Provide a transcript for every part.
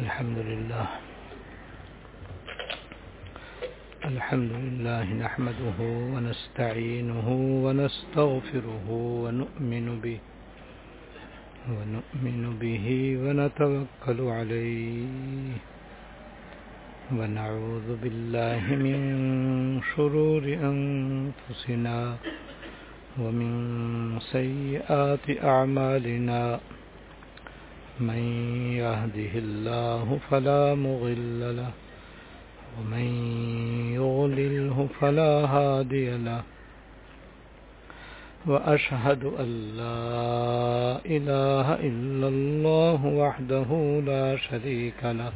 الحمد لله نحمده ونستعينه ونستغفره ونؤمن به ونتوكل عليه ونعوذ بالله من شرور أنفسنا ومن سيئات أعمالنا من يهده الله فلا مضل له ومن يضلله فلا هادي له وأشهد أن لا إله إلا الله وحده لا شريك له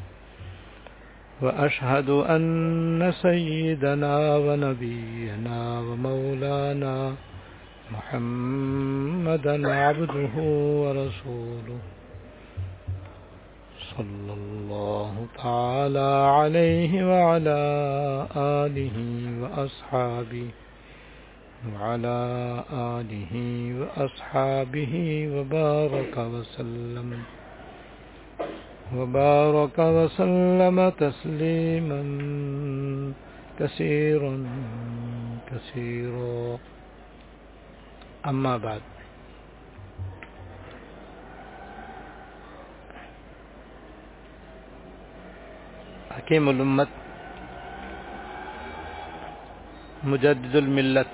وأشهد أن سيدنا ونبينا ومولانا محمدا عبده ورسوله صلى الله تعالى عليه وعلى آله وأصحابه وبارك وسلم تسليما كثيرا أما بعد حکیم الامت مجدد الملت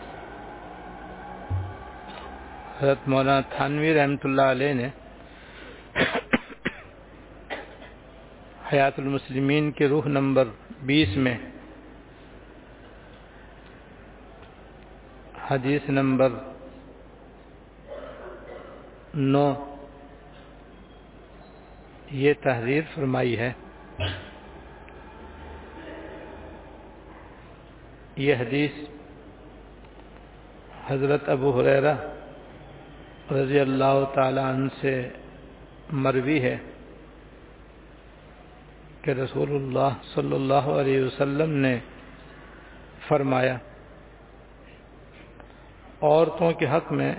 حضرت مولانا تھانوی رحمۃ اللہ علیہ نے حیات المسلمین کے روح نمبر 20 میں حدیث نمبر 9 یہ تحریر فرمائی ہے. یہ حدیث حضرت ابو ہریرہ رضی اللہ تعالی عنہ سے مروی ہے کہ رسول اللہ صلی اللہ علیہ وسلم نے فرمایا، عورتوں کے حق میں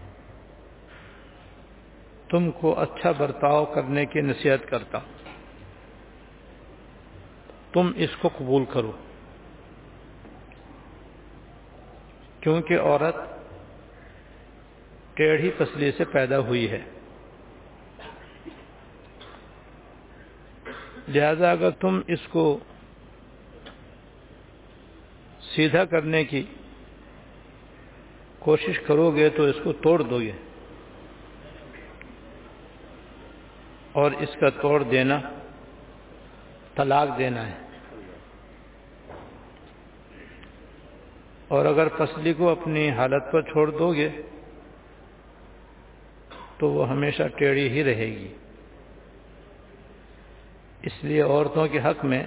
تم کو اچھا برتاؤ کرنے کی نصیحت کرتا ہوں، تم اس کو قبول کرو، کیونکہ عورت ٹیڑھی پسلی سے پیدا ہوئی ہے، لہذا اگر تم اس کو سیدھا کرنے کی کوشش کرو گے تو اس کو توڑ دو گے، اور اس کا توڑ دینا طلاق دینا ہے، اور اگر پسلی کو اپنی حالت پر چھوڑ دو گے تو وہ ہمیشہ ٹیڑھی ہی رہے گی. اس لیے عورتوں کے حق میں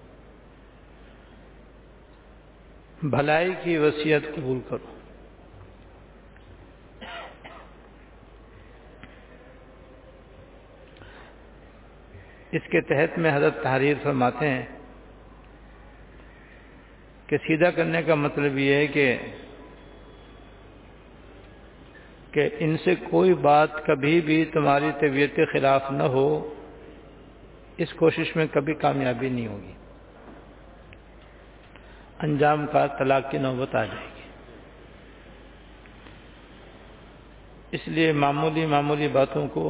بھلائی کی وصیت قبول کرو. اس کے تحت میں حضرت تحریر فرماتے ہیں کہ سیدھا کرنے کا مطلب یہ ہے کہ ان سے کوئی بات کبھی بھی تمہاری طبیعت کے خلاف نہ ہو، اس کوشش میں کبھی کامیابی نہیں ہوگی، انجام کا طلاق کی نوبت آ جائے گی. اس لیے معمولی باتوں کو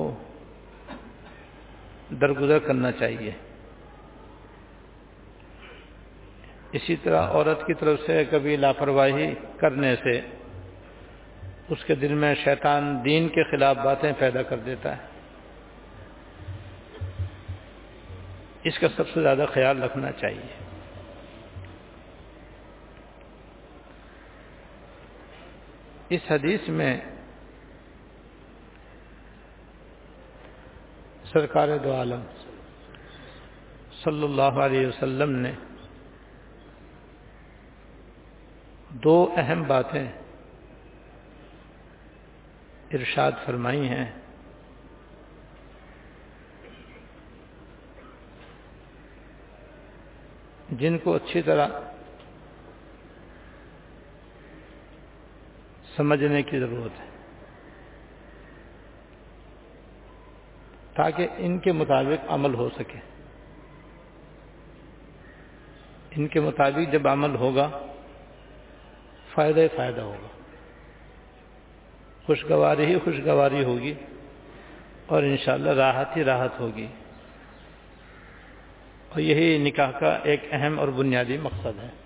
درگزر کرنا چاہیے. اسی طرح عورت کی طرف سے کبھی لاپرواہی کرنے سے اس کے دل میں شیطان دین کے خلاف باتیں پیدا کر دیتا ہے. اس کا سب سے زیادہ خیال رکھنا چاہیے. اس حدیث میں سرکار دو عالم صلی اللہ علیہ وسلم نے 2 اہم باتیں ارشاد فرمائی ہیں. جن کو اچھی طرح سمجھنے کی ضرورت ہے تاکہ ان کے مطابق عمل ہو سکے. ان کے مطابق جب عمل ہوگا فائدہ ہی فائدہ ہوگا، خوشگواری ہی خوشگواری ہوگی، اور انشاءاللہ راحت ہی راحت ہوگی۔ اور یہی نکاح کا ایک اہم اور بنیادی مقصد ہے۔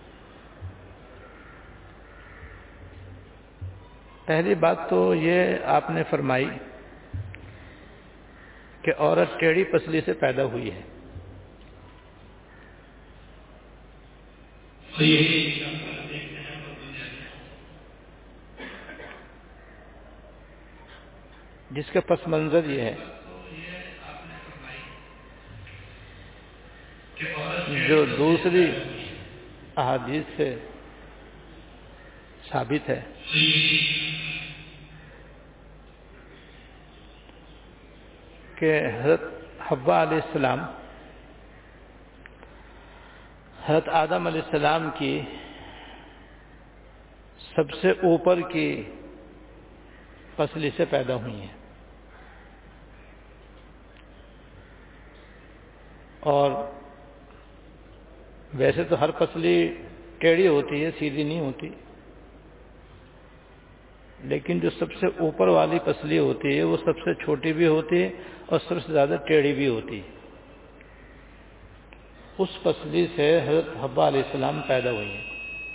پہلی بات تو یہ آپ نے فرمائی کہ عورت ٹیڑھی پسلی سے پیدا ہوئی ہے، جس کا پس منظر یہ ہے جو دوسری احادیث سے ثابت ہے کہ حضرت حوا علیہ السلام حضرت آدم علیہ السلام کی سب سے اوپر کی پسلی سے پیدا ہوئی ہیں، اور ویسے تو ہر پسلی ٹیڑھی ہوتی ہے، سیدھی نہیں ہوتی، لیکن جو سب سے اوپر والی پسلی ہوتی ہے وہ سب سے چھوٹی بھی ہوتی ہے اور سب سے زیادہ ٹیڑھی بھی ہوتی ہے۔ اس پسلی سے حضرت حوا علیہ السلام پیدا ہوئی ہیں،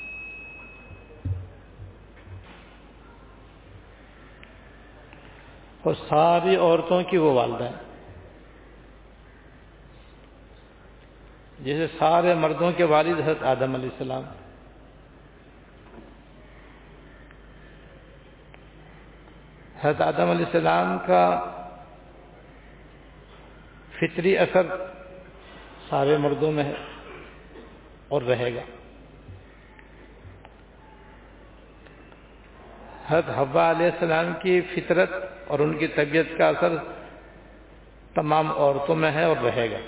اور ساری عورتوں کی وہ والدہ ہیں، جیسے سارے مردوں کے والد حضرت آدم علیہ السلام۔ حضرت آدم علیہ السلام کا فطری اثر سارے مردوں میں ہے اور رہے گا۔ حضرت حوا علیہ السلام کی فطرت اور ان کی طبیعت کا اثر تمام عورتوں میں ہے اور رہے گا۔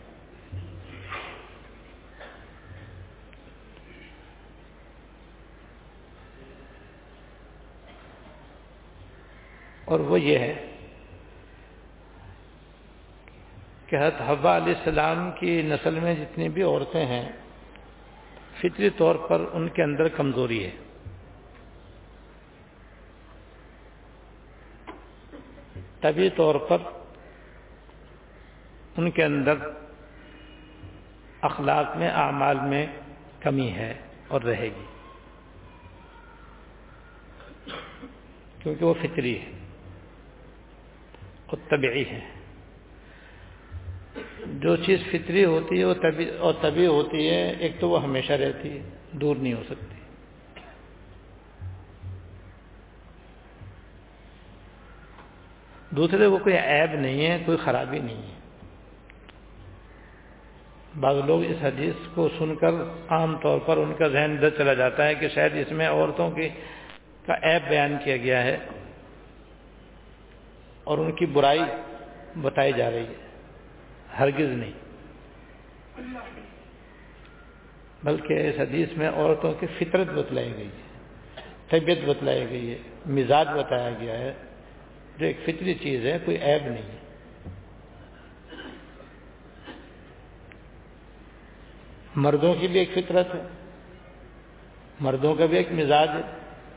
اور وہ یہ ہے کہ حضرت حوا علیہ السلام کی نسل میں جتنی بھی عورتیں ہیں فطری طور پر ان کے اندر کمزوری ہے، طبعی طور پر ان کے اندر اخلاق میں اعمال میں کمی ہے اور رہے گی، کیونکہ وہ فطری ہے اور طبعی ہے۔ جو چیز فطری ہوتی ہے وہ طبعی ہوتی ہے، ایک تو وہ ہمیشہ رہتی ہے، دور نہیں ہو سکتی۔ دوسرے وہ کوئی عیب نہیں ہے، کوئی خرابی نہیں ہے۔ بعض لوگ اس حدیث کو سن کر عام طور پر ان کا ذہن ادھر چلا جاتا ہے کہ شاید اس میں عورتوں کا عیب بیان کیا گیا ہے اور ان کی برائی بتائی جا رہی ہے۔ ہرگز نہیں، بلکہ اس حدیث میں عورتوں کی فطرت بتلائی گئی ہے، طبیعت بتلائی گئی ہے، مزاج بتایا گیا ہے، جو ایک فطری چیز ہے، کوئی عیب نہیں ہے۔ مردوں کی بھی ایک فطرت ہے، مردوں کا بھی ایک مزاج ہے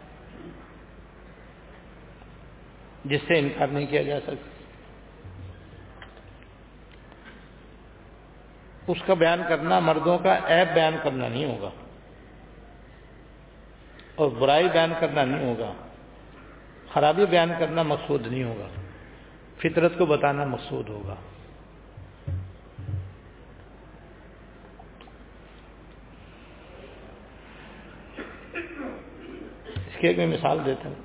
جس سے انکار نہیں کیا جا سکتا۔ اس کا بیان کرنا مردوں کا عیب بیان کرنا نہیں ہوگا اور برائی بیان کرنا نہیں ہوگا، خرابی بیان کرنا مقصود نہیں ہوگا، فطرت کو بتانا مقصود ہوگا۔ اس کی ایک میں مثال دیتا ہوں۔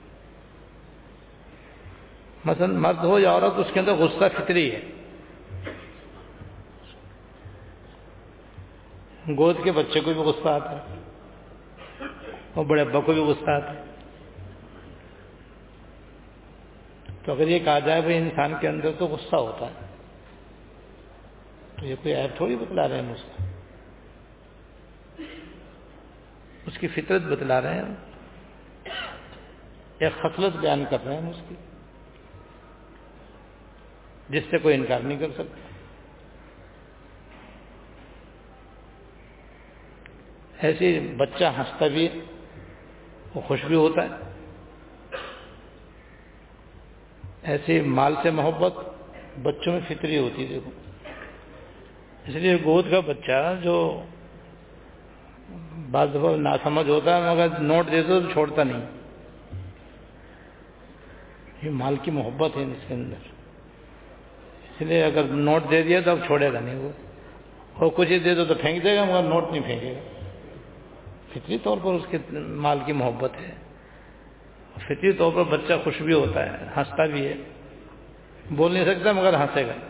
مثلا مرد ہو یا عورت، اس کے اندر غصہ فطری ہے۔ گود کے بچے کو بھی غصہ آتا ہے اور بڑے ابا کو بھی غصہ آتا ہے۔ تو اگر یہ کہا جائے بھائی انسان کے اندر تو غصہ ہوتا ہے، تو یہ کوئی عیب تھوڑی بتلا رہے ہیں اس کا، اس کی فطرت بتلا رہے ہیں، ایک خصلت بیان کر رہے ہیں اس کی، جس سے کوئی انکار نہیں کر سکتا۔ ایسے بچہ ہنستا بھی ہے، وہ خوش بھی ہوتا ہے. ایسے مال سے محبت بچوں میں فطری ہوتی ہے. دیکھو اس لیے گود کا بچہ جو بعض دفعہ ناسمجھ ہوتا ہے مگر نوٹ دے دو تو چھوڑتا نہیں. یہ مال کی محبت ہے اس کے اندر، اس لیے اگر نوٹ دے دیا تو اب چھوڑے گا نہیں وہ، اور کچھ ہی دے دو تو پھینک دے گا مگر نوٹ نہیں پھینکے گا. فطری طور پر اس کے مال کی محبت ہے. فطری طور پر بچہ خوش بھی ہوتا ہے، ہنستا بھی ہے. بول نہیں سکتا مگر ہنسے گا،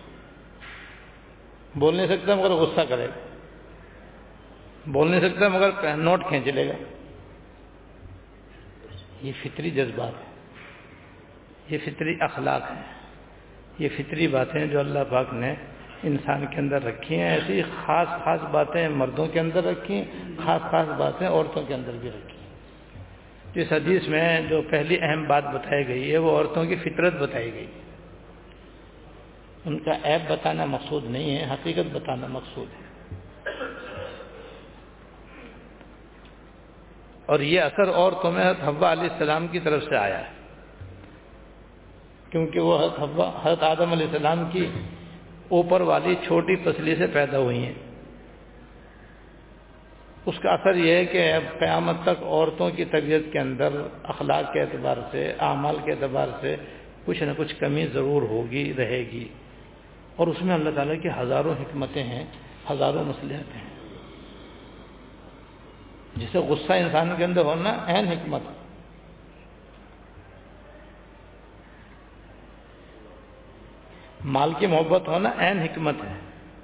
بول نہیں سکتا مگر غصہ کرے گا، بول نہیں سکتا مگر نوٹ کھینچ لے گا. یہ فطری جذبات ہے، یہ فطری اخلاق ہیں، یہ فطری باتیں جو اللہ پاک نے انسان کے اندر رکھی ہیں. ایسی خاص خاص باتیں مردوں کے اندر رکھی ہیں، خاص خاص باتیں عورتوں کے اندر بھی رکھی ہیں. اس حدیث میں جو پہلی اہم بات بتائی گئی ہے وہ عورتوں کی فطرت بتائی گئی. ان کا عیب بتانا مقصود نہیں ہے، حقیقت بتانا مقصود ہے. اور یہ اثر عورتوں میں حضرت حوا علیہ السلام کی طرف سے آیا ہے، کیونکہ وہ حضرت آدم علیہ السلام کی اوپر والی چھوٹی پسلی سے پیدا ہوئی ہیں. اس کا اثر یہ ہے کہ اب قیامت تک عورتوں کی طبیعت کے اندر اخلاق کے اعتبار سے، اعمال کے اعتبار سے کچھ نہ کچھ کمی ضرور ہوگی، رہے گی. اور اس میں اللہ تعالیٰ کی ہزاروں حکمتیں ہیں، ہزاروں مصلحت ہیں. جسے غصہ انسان کے اندر ہونا عین حکمت ہے. مال کی محبت ہونا عین حکمت ہے.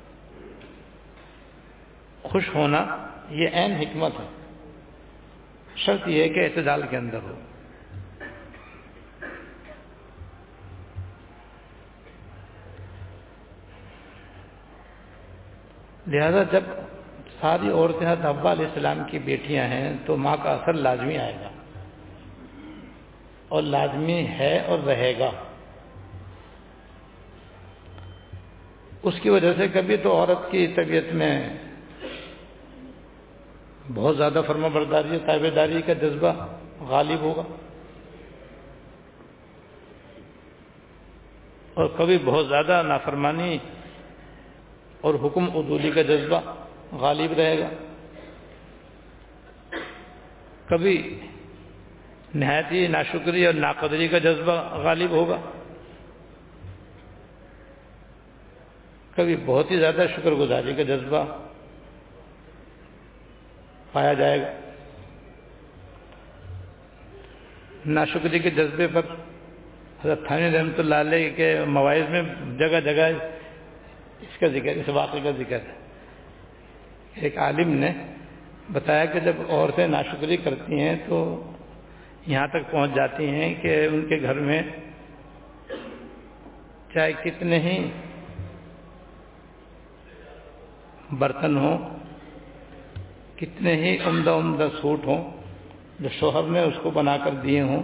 خوش ہونا یہ عین حکمت ہے. شرط یہ ہے کہ اعتدال کے اندر ہو. لہذا جب ساری عورتیں حضرت حوا علیہ السلام کی بیٹیاں ہیں تو ماں کا اثر لازمی آئے گا، اور لازمی ہے اور رہے گا. اس کی وجہ سے کبھی تو عورت کی طبیعت میں بہت زیادہ فرما برداری اور تابع داری کا جذبہ غالب ہوگا، اور کبھی بہت زیادہ نافرمانی اور حکم عدولی کا جذبہ غالب رہے گا. کبھی نہایتی ناشکری اور ناقدری کا جذبہ غالب ہوگا، کبھی بہت ہی زیادہ شکر گزاری کا جذبہ پایا جائے گا. ناشکری کے جذبے پر حضرت تھانوی رحمۃ اللہ علیہ کے مواعظ میں جگہ جگہ اس کا ذکر، اس واقعے کا ذکر ہے. ایک عالم نے بتایا کہ جب عورتیں ناشکری کرتی ہیں تو یہاں تک پہنچ جاتی ہیں کہ ان کے گھر میں چاہے کتنے ہی برتن ہوں، کتنے ہی عمدہ عمدہ سوٹ ہوں جو شوہر نے اس کو بنا کر دیے ہوں،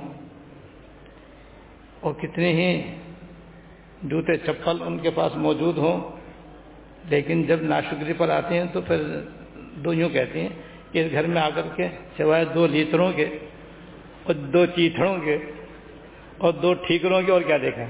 اور کتنے ہی جوتے چپل ان کے پاس موجود ہوں، لیکن جب ناشکری پر آتے ہیں تو پھر دو یوں کہتی ہیں کہ اس گھر میں آ کر کے سوائے 2 لیتروں کے اور 2 چیتھڑوں کے اور 2 ٹھیکروں کے اور کیا دیکھیں.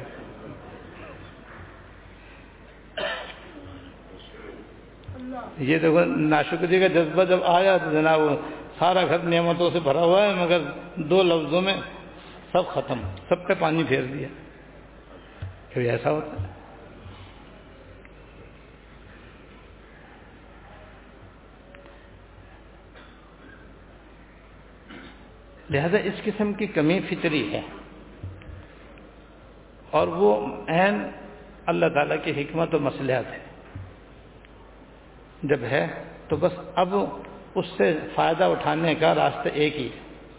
یہ دیکھو ناشکری کا جذبہ جب آیا تو جناب سارا گھر نعمتوں سے بھرا ہوا ہے، مگر 2 لفظوں میں سب ختم، سب پہ پانی پھیر دیا. کبھی ایسا ہوتا ہے. لہذا اس قسم کی کمی فطری ہے، اور وہ عین اللہ تعالیٰ کی حکمت و مصلحت ہے. جب ہے تو بس اب اس سے فائدہ اٹھانے کا راستہ ایک ہی ہے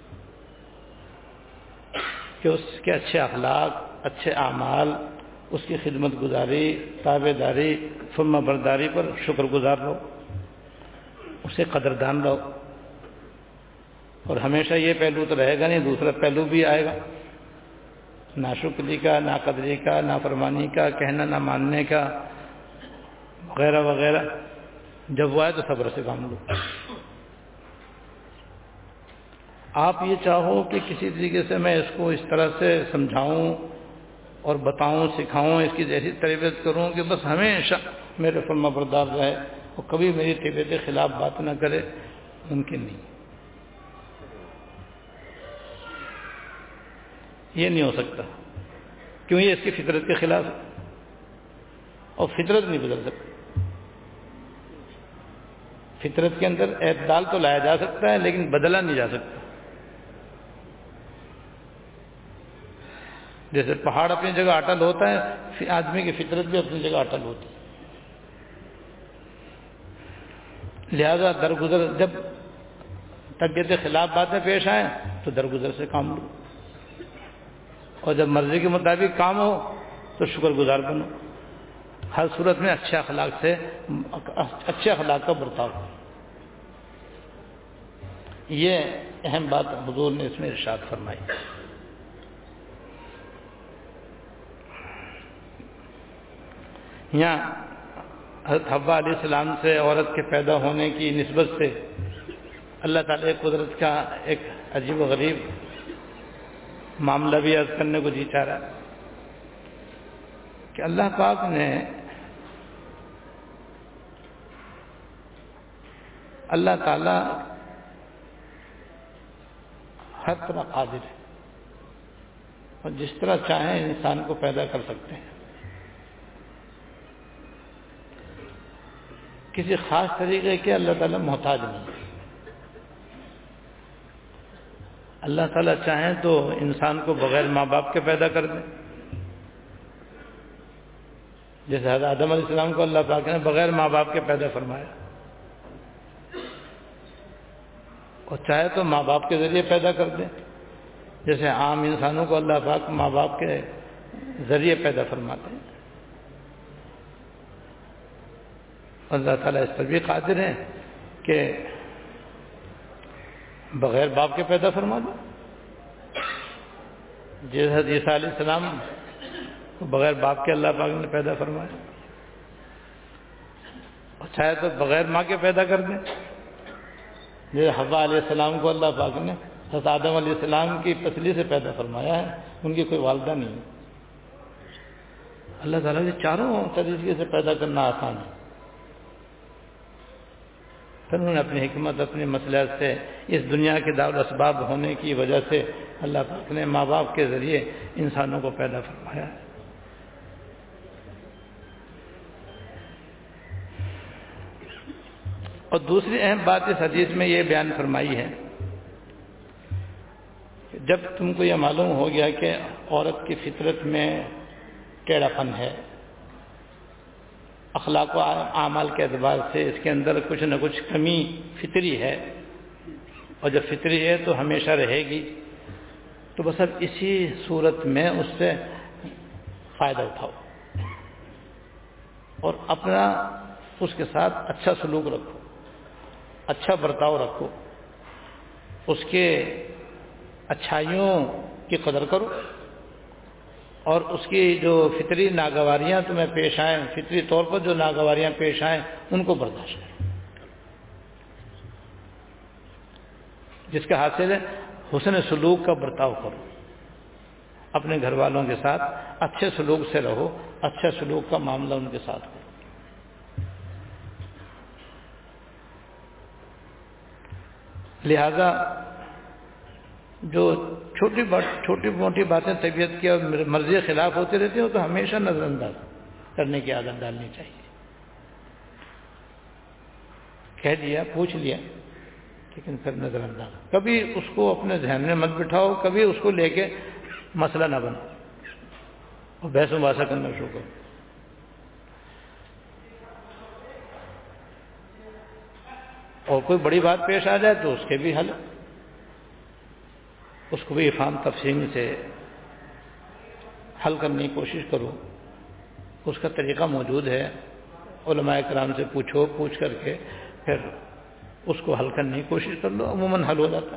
کہ اس کے اچھے اخلاق، اچھے اعمال، اس کی خدمت گزاری، تابع داری، فرما برداری پر شکر گزار رہو، اسے قدردان رہو. اور ہمیشہ یہ پہلو تو رہے گا نہیں، دوسرا پہلو بھی آئے گا، ناشکری کا، ناقدری کا، نافرمانی کا، کہنا نہ ماننے کا وغیرہ وغیرہ. جب وہ آئے تو صبر سے کام لو. آپ یہ چاہو کہ کسی طریقے سے میں اس کو اس طرح سے سمجھاؤں اور بتاؤں، سکھاؤں، اس کی جیسی تربیت کروں کہ بس ہمیشہ میرے فرما بردار رہے اور کبھی میری طبیعت کے خلاف بات نہ کرے، ممکن نہیں، یہ نہیں ہو سکتا، کیوں؟ یہ اس کی فطرت کے خلاف ہے اور فطرت نہیں بدل سکتی۔ فطرت کے اندر اعتدال تو لایا جا سکتا ہے لیکن بدلا نہیں جا سکتا۔ جیسے پہاڑ اپنی جگہ اٹل ہوتا ہے، آدمی کی فطرت بھی اپنی جگہ اٹل ہوتی ہے۔ لہذا درگزر، جب طبیعت کے خلاف باتیں پیش آئیں تو درگزر سے کام لو، اور جب مرضی کے مطابق کام ہو تو شکر گزار بنو۔ ہر صورت میں اچھے اخلاق کا برتاؤ ہو۔ یہ اہم بات حضور نے اس میں ارشاد فرمائی۔ یہاں حضرت حوا علیہ السلام سے عورت کے پیدا ہونے کی نسبت سے اللہ تعالیٰ قدرت کا ایک عجیب و غریب معاملہ بھی عرض کرنے کو جی چاہ رہا ہے کہ اللہ پاک نے اللہ تعالیٰ ہر طرح قادر ہے اور جس طرح چاہیں انسان کو پیدا کر سکتے ہیں۔ کسی خاص طریقے کے اللہ تعالیٰ محتاج نہیں۔ اللہ تعالیٰ چاہیں تو انسان کو بغیر ماں باپ کے پیدا کر دیں، جیسے حضرت آدم علیہ السلام کو اللہ پاک نے بغیر ماں باپ کے پیدا فرمایا، اور چاہے تو ماں باپ کے ذریعے پیدا کر دیں، جیسے عام انسانوں کو اللہ پاک ماں باپ کے ذریعے پیدا فرماتے ہیں۔ اللہ تعالیٰ اس پر بھی قادر ہے کہ بغیر باپ کے پیدا فرما دو، جیسے حضرت عیسیٰ علیہ السلام کو بغیر باپ کے اللہ پاک نے پیدا فرمایا، اور چاہے تو بغیر ماں کے پیدا کر دیں، جیسے حوا علیہ السلام کو اللہ پاک نے حضرت آدم علیہ السلام کی پسلی سے پیدا فرمایا ہے، ان کی کوئی والدہ نہیں ہے۔ اللہ تعالیٰ کے چاروں طریقے سے پیدا کرنا آسان ہے، پھر انہوں نے اپنی حکمت، اپنی مصلحت سے، اس دنیا کے دارالاسباب ہونے کی وجہ سے اللہ پاک نے ماں باپ کے ذریعے انسانوں کو پیدا فرمایا ہے۔ اور دوسری اہم بات اس حدیث میں یہ بیان فرمائی ہے کہ جب تم کو یہ معلوم ہو گیا کہ عورت کی فطرت میں ٹیڑھا پن ہے، اخلاق و اعمال کے اعتبار سے اس کے اندر کچھ نہ کچھ کمی فطری ہے، اور جب فطری ہے تو ہمیشہ رہے گی، تو بس اب اسی صورت میں اس سے فائدہ اٹھاؤ اور اپنا اس کے ساتھ اچھا سلوک رکھو، اچھا برتاؤ رکھو، اس کے اچھائیوں کی قدر کرو، اور اس کی جو فطری ناگواریاں تمہیں پیش آئیں، فطری طور پر جو ناگواریاں پیش آئیں، ان کو برداشت کرو۔ جس کا حاصل ہے حسن سلوک کا برتاؤ کرو، اپنے گھر والوں کے ساتھ اچھے سلوک سے رہو، اچھا سلوک کا معاملہ ان کے ساتھ کرو۔ لہذا جو چھوٹی موٹی باتیں طبیعت کی اور مرضی کے خلاف ہوتی رہتی ہیں تو ہمیشہ نظر انداز کرنے کی عادت ڈالنی چاہیے۔ کہہ دیا، پوچھ لیا، لیکن پھر نظر انداز، کبھی اس کو اپنے ذہن میں مت بٹھاؤ، کبھی اس کو لے کے مسئلہ نہ بناؤ اور بحث و مباحثہ کرنا شروع کرو۔ اور کوئی بڑی بات پیش آ جائے تو اس کے بھی حل، اس کو بھی افہام تفہیم سے حل کرنے کی کوشش کرو۔ اس کا طریقہ موجود ہے، علماء کرام سے پوچھو، پوچھ کر کے پھر اس کو حل کرنے کی کوشش کر لو، عموماً حل ہو جاتا ہے۔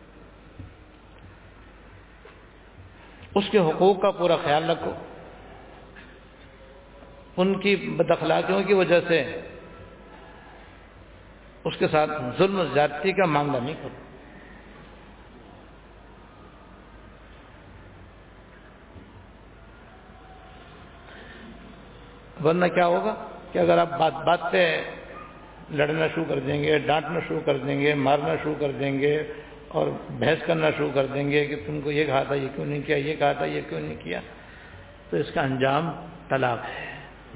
اس کے حقوق کا پورا خیال رکھو، ان کی بد اخلاقیوں کی وجہ سے اس کے ساتھ ظلم و زیادتی کا معاملہ نہیں کرو۔ ورنہ کیا ہوگا کہ اگر آپ بات بات پہ لڑنا شروع کر دیں گے، ڈانٹنا شروع کر دیں گے، مارنا شروع کر دیں گے اور بحث کرنا شروع کر دیں گے کہ تم کو یہ کہا تھا یہ کیوں نہیں کیا، یہ کہا تھا یہ کیوں نہیں کیا، تو اس کا انجام طلاق ہے۔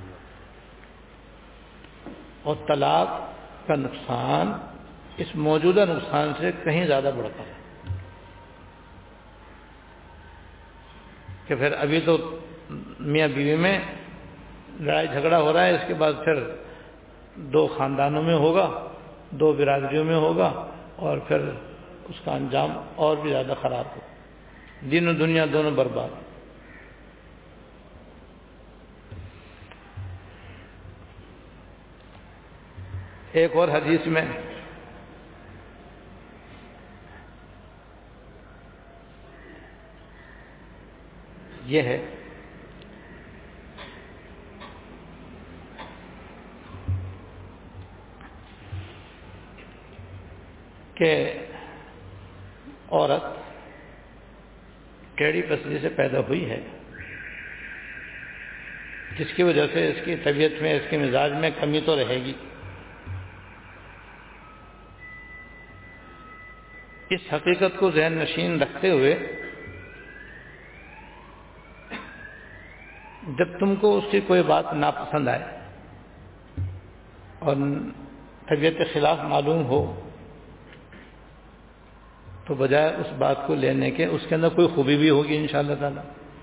اور طلاق کا نقصان اس موجودہ نقصان سے کہیں زیادہ بڑھ کر ہے کہ پھر ابھی تو میاں بیوی میں لڑائی جھگڑا ہو رہا ہے، اس کے بعد پھر 2 خاندانوں میں ہوگا، 2 برادریوں میں ہوگا، اور پھر اس کا انجام اور بھی زیادہ خراب ہو، دین و دنیا دونوں برباد۔ ایک اور حدیث میں یہ ہے کہ عورت ٹیڑھی پسلی سے پیدا ہوئی ہے، جس کی وجہ سے اس کی طبیعت میں، اس کے مزاج میں کمی تو رہے گی۔ اس حقیقت کو ذہن نشین رکھتے ہوئے جب تم کو اس کی کوئی بات ناپسند آئے اور طبیعت کے خلاف معلوم ہو، تو بجائے اس بات کو لینے کے اس کے اندر کوئی خوبی بھی ہوگی انشاءاللہ تعالی،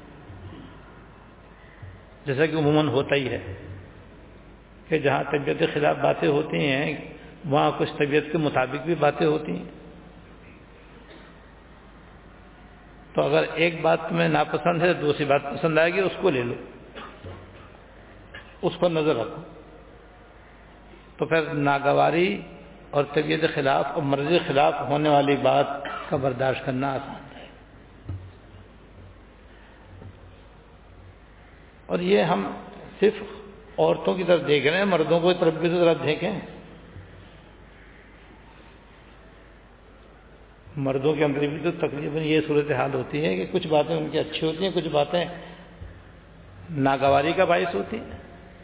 جیسا کہ عموماً ہوتا ہی ہے کہ جہاں طبیعت کے خلاف باتیں ہوتی ہیں وہاں کچھ طبیعت کے مطابق بھی باتیں ہوتی ہیں۔ تو اگر ایک بات تمہیں ناپسند ہے، دوسری بات پسند آئے گی، اس کو لے لو، اس پر نظر رکھو، تو پھر ناگواری اور طبیعت کے خلاف اور مرضی کے خلاف ہونے والی بات کا برداشت کرنا آسان ہے۔ اور یہ ہم صرف عورتوں کی طرف دیکھ رہے ہیں، مردوں کو طرف بھی طرف دیکھیں۔ مردوں کے اندر بھی تو تقریباً یہ صورتحال ہوتی ہے کہ کچھ باتیں ان کی اچھی ہوتی ہیں، کچھ باتیں ناگواری کا باعث ہوتی ہیں۔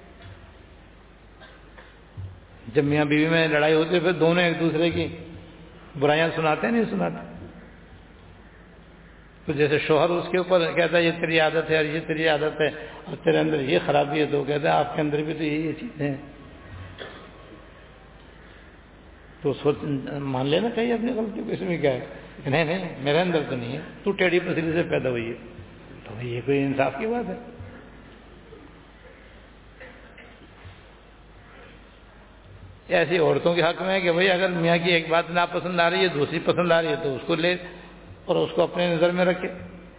جب میاں بیوی میں لڑائی ہوتی ہے پھر دونوں ایک دوسرے کی برائیاں سناتے ہیں، نہیں سناتے؟ تو جیسے شوہر اس کے اوپر کہتا ہے یہ تیری عادت ہے اور یہ تیری عادت ہے اور تیرے اندر یہ خرابی ہے، تو وہ کہتا ہے آپ کے اندر بھی تو یہ چیزیں ہیں، تو مان لینا چاہیے اپنی غلطی کو۔ اس میں کیا ہے کہ نہیں نہیں میرے اندر تو نہیں ہے، تو ٹیڑھی پسلی سے پیدا ہوئی ہے، تو یہ کوئی انصاف کی بات ہے؟ ایسی عورتوں کے حق میں ہے کہ بھئی اگر میاں کی ایک بات ناپسند آ رہی ہے، دوسری پسند آ رہی ہے، تو اس کو لے اور اس کو اپنے نظر میں رکھے۔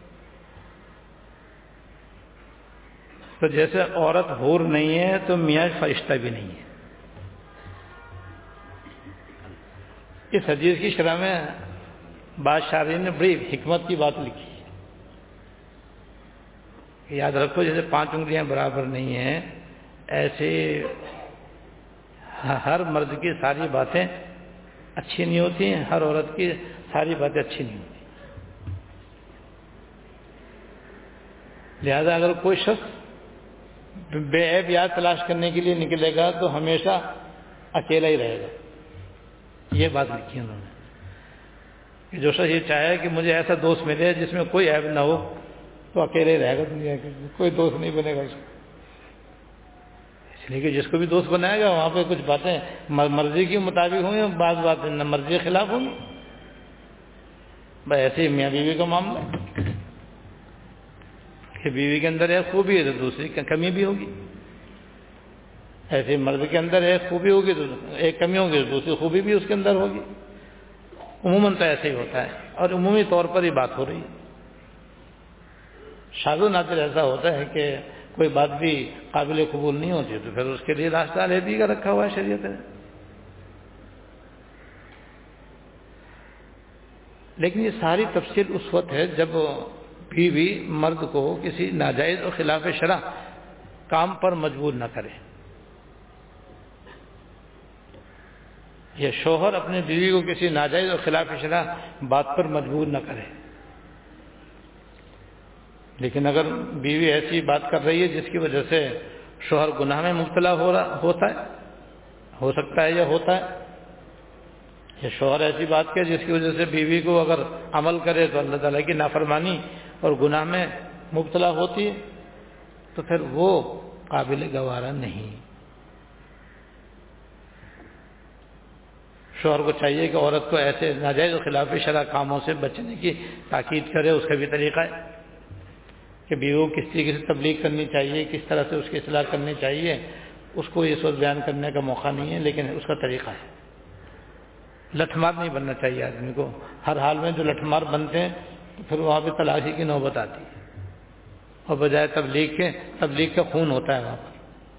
تو جیسے عورت حور نہیں ہے تو میاں فرشتہ بھی نہیں ہے۔ اس حدیث کی شرح میں بعض شارحین نے بڑی حکمت کی بات لکھی ہے کہ یاد رکھو جیسے 5 انگلیاں برابر نہیں ہیں، ایسے ہر مرد کی ساری باتیں اچھی نہیں ہوتی ہیں، ہر عورت کی ساری باتیں اچھی نہیں ہوتی۔ لہذا اگر کوئی شخص بے عیب یاد تلاش کرنے کے لیے نکلے گا تو ہمیشہ اکیلا ہی رہے گا۔ یہ بات لکھی انہوں نے کہ جو شخص یہ چاہے کہ مجھے ایسا دوست ملے جس میں کوئی عیب نہ ہو، تو اکیلا ہی رہے گا دنیا کے، کوئی دوست نہیں بنے گا اس کو۔ اس لیے کہ جس کو بھی دوست بنائے گا وہاں پہ کچھ باتیں مرضی کے مطابق ہوں گی، بعض باتیں نہ مرضی کے خلاف ہوں گی۔ بس ایسے ہی میاں بیوی کا معاملہ ہے کہ بیوی کے اندر ایک خوبی ہے تو دوسری کمی بھی ہوگی، ایسے مرد کے اندر ایک خوبی ہوگی تو ایک کمی ہوگی تو دوسری خوبی بھی اس کے اندر ہوگی۔ عموماً تو ایسے ہی ہوتا ہے اور عمومی طور پر ہی بات ہو رہی ہے۔ شاذ و نادر ایسا ہوتا ہے کہ کوئی بات بھی قابل قبول نہیں ہوتی تو پھر اس کے لیے راستہ علیحدگی کا رکھا ہوا ہے شریعت نے۔ لیکن یہ ساری تفصیل اس وقت ہے جب بیوی مرد کو کسی ناجائز اور خلاف شرع کام پر مجبور نہ کرے، یہ شوہر اپنے بیوی کو کسی ناجائز اور خلاف شرع بات پر مجبور نہ کرے۔ لیکن اگر بیوی ایسی بات کر رہی ہے جس کی وجہ سے شوہر گناہ میں مبتلا ہوتا ہے، ہو سکتا ہے یا ہوتا ہے. یہ شوہر ایسی بات کہ جس کی وجہ سے بیوی کو اگر عمل کرے تو اللہ تعالیٰ کی نافرمانی اور گناہ میں مبتلا ہوتی ہے، تو پھر وہ قابل گوارا نہیں. شوہر کو چاہیے کہ عورت کو ایسے ناجائز و خلاف شرع کاموں سے بچنے کی تاکید کرے. اس کا بھی طریقہ ہے کہ بیوی کو کس طریقے سے تبلیغ کرنی چاہیے، کس طرح سے اس کی اصلاح کرنی چاہیے. اس کو اس وقت بیان کرنے کا موقع نہیں ہے، لیکن اس کا طریقہ ہے. لٹھ مار نہیں بننا چاہیے آدمی کو. ہر حال میں جو لٹھ مار بنتے ہیں تو پھر وہاں پہ تلاشی کی نوبت آتی ہے، اور بجائے تبلیغ کا خون ہوتا ہے وہاں پر.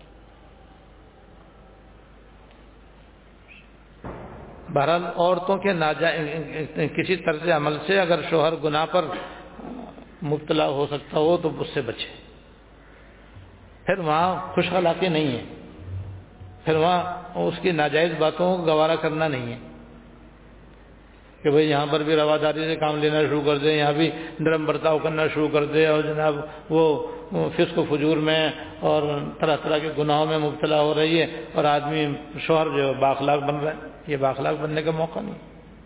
بہرحال عورتوں کے کسی طرز عمل سے اگر شوہر گناہ پر مبتلا ہو سکتا ہو تو اس سے بچے. پھر وہاں خوش اخلاقی نہیں ہے، پھر وہاں اس کی ناجائز باتوں کو گوارا کرنا نہیں ہے کہ بھئی یہاں پر بھی رواداری سے کام لینا شروع کر دے، یہاں بھی نرم برتاؤ کرنا شروع کر دے، اور جناب وہ فسق و فجور میں اور طرح طرح کے گناہوں میں مبتلا ہو رہی ہے، اور آدمی شوہر جو بااخلاق بن رہا ہے. یہ بااخلاق بننے کا موقع نہیں.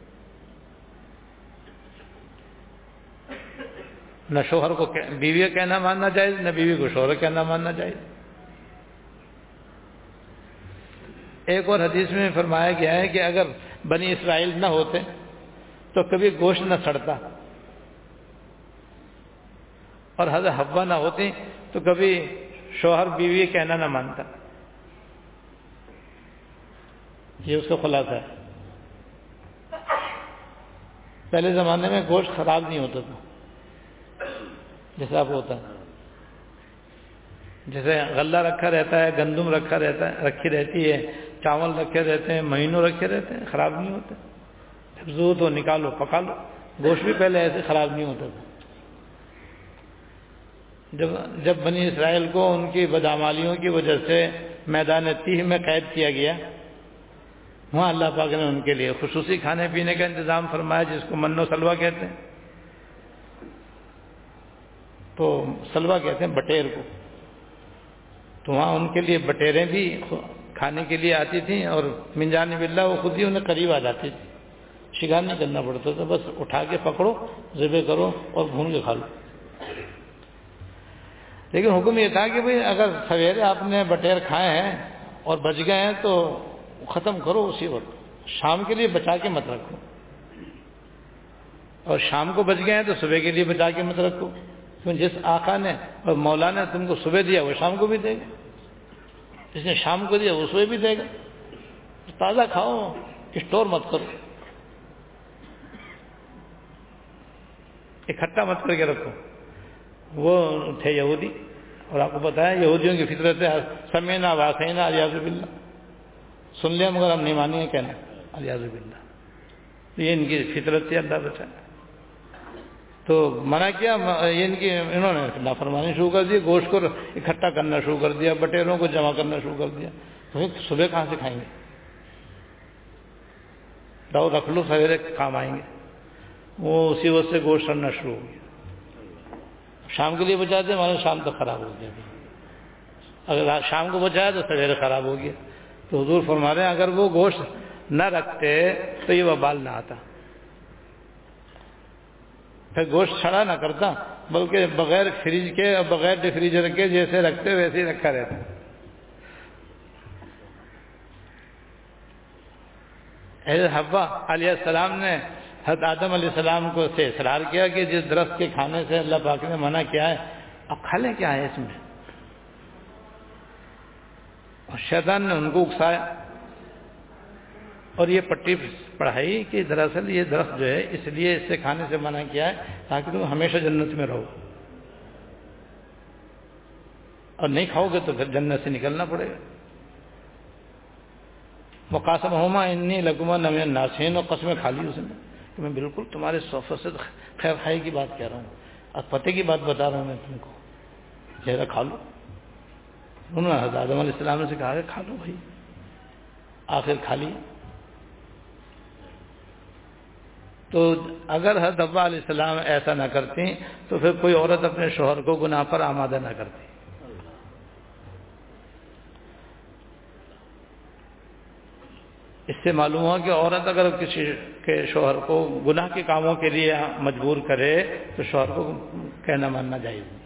نہ شوہر کو بیوی کا کہنا ماننا جائز، نہ بیوی کو شوہر کا کہنا ماننا جائز. ایک اور حدیث میں فرمایا گیا ہے کہ اگر بنی اسرائیل نہ ہوتے تو کبھی گوشت نہ سڑتا، اور حضرت حوا نہ ہوتی تو کبھی شوہر بیوی کہنا نہ مانتا. یہ اس کا خلاصہ ہے. پہلے زمانے میں گوشت خراب نہیں ہوتا تھا جیسا اب ہوتا ہے. جیسے غلہ رکھا رہتا ہے، گندم رکھی رہتی ہے، چاول رکھے رہتے ہیں، مہینوں رکھے رہتے ہیں، خراب نہیں ہوتے. ضرورت ہو نکالو پکا لو. گوشت بھی پہلے ایسے خراب نہیں ہوتا تھا. جب بنی اسرائیل کو ان کی بدعمالیوں کی وجہ سے میدان تیہ میں قید کیا گیا، وہاں اللہ پاک نے ان کے لیے خصوصی کھانے پینے کا انتظام فرمایا، جس کو من و سلوہ کہتے ہیں. تو سلوہ کہتے ہیں بٹیر کو. تو وہاں ان کے لیے بٹیریں بھی کھانے کے لیے آتی تھیں، اور من جانب اللہ وہ خود ہی انہیں قریب آ جاتی تھی. شکار نہیں کرنا پڑتا تھا، بس اٹھا کے پکڑو، ذبح کرو اور بھون کے کھا لو. لیکن حکم یہ تھا کہ بھئی اگر سویرے آپ نے بٹیر کھائے ہیں اور بچ گئے ہیں تو ختم کرو اسی وقت. شام کے لیے بچا کے مت رکھو، اور شام کو بچ گئے ہیں تو صبح کے لیے بچا کے مت رکھو. جس آقا نے اور مولا نے تم کو صبح دیا وہ شام کو بھی دے گا، جس نے شام کو دیا وہ صبح بھی دے گا. تازہ کھاؤ، اسٹور مت کرو، اکٹھا مت کر کے رکھو. وہ تھے یہودی، اور آپ کو پتا ہے یہودیوں کی فطرت ہے سمینا واسینا الیاذ باللہ. سن لیا مگر ہم نہیں مانیں گے کہنا الیاذ باللہ. یہ ان کی فطرت تھی، اللہ بچائے. تو منع کیا، انہوں نے نافرمانی شروع کر دی، گوشت کو اکٹھا کرنا شروع کر دیا، بٹیروں کو جمع کرنا شروع کر دیا. تو صبح کہاں سے کھائیں گے؟ لاؤ رکھ لو، سویرے کام آئیں گے. وہ اسی وقت سے گوشت سڑنا شروع ہو گیا. شام کے لیے بچا دیں، ہمارا شام تک خراب ہو گیا. اگر شام کو بچایا تو سویرے خراب ہو گیا. تو حضور فرما رہے ہیں اگر وہ گوشت نہ رکھتے تو یہ وبال نہ آتا، پھر گوشت سڑا نہ کرتا، بلکہ بغیر فریج کے اور بغیر ریفریجریٹر کے جیسے رکھتے ویسے ہی رکھا رہتا. حضرت حوا علیہ السلام نے حضرت آدم علیہ السلام کو سے اصرار کیا کہ جس درخت کے کھانے سے اللہ پاک نے منع کیا ہے اب کھا لیں، کیا ہے اس میں؟ اور شیطان نے ان کو اکسایا اور یہ پٹی پڑھائی کہ دراصل یہ درخت جو ہے اس لیے اس سے کھانے سے منع کیا ہے تاکہ تم ہمیشہ جنت میں رہو، اور نہیں کھاؤ گے تو پھر جنت سے نکلنا پڑے گا. وقاسمہما انی لکما لمن الناصحین، اور قسمیں کھا لی اس نے کہ میں بالکل تمہارے صحبت سے خیر خائی کی بات کہہ رہا ہوں، اور پتے کی بات بتا رہا ہوں میں تم کو، چہرہ کھا لو. انہوں نے حضرت آدم علیہ السلام سے کہا کہ کھا لو بھائی. آخر کھا لی. تو اگر حضرت حوا علیہ السلام ایسا نہ کرتی تو پھر کوئی عورت اپنے شوہر کو گناہ پر آمادہ نہ کرتی. اس سے معلوم ہوا کہ عورت اگر کسی کے شوہر کو گناہ کے کاموں کے لیے مجبور کرے تو شوہر کو کہنا ماننا جائز نہیں،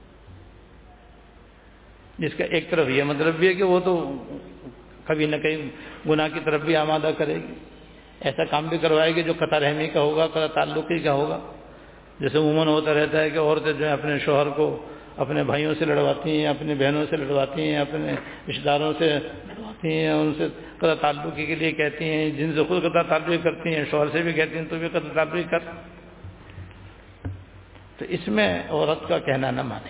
جس کا ایک طرف یہ مطلب بھی ہے کہ وہ تو کبھی نہ کہیں گناہ کی طرف بھی آمادہ کرے گی، ایسا کام بھی کروائے گی جو قطع رحمی کا ہوگا، قطع تعلقی کا ہوگا. جیسے عموماً ہوتا رہتا ہے کہ عورتیں جو ہیں اپنے شوہر کو اپنے بھائیوں سے لڑواتی ہیں، اپنی بہنوں سے لڑواتی ہیں، اپنے رشتہ داروں سے لڑواتی ہیں، ان سے قطع تعلقی کے لیے کہتی ہیں، جن سے خود قطع تعلقی کرتی ہیں شوہر سے بھی کہتی ہیں تو بھی قطع تعلقی کر. تو اس میں عورت کا کہنا نہ مانے.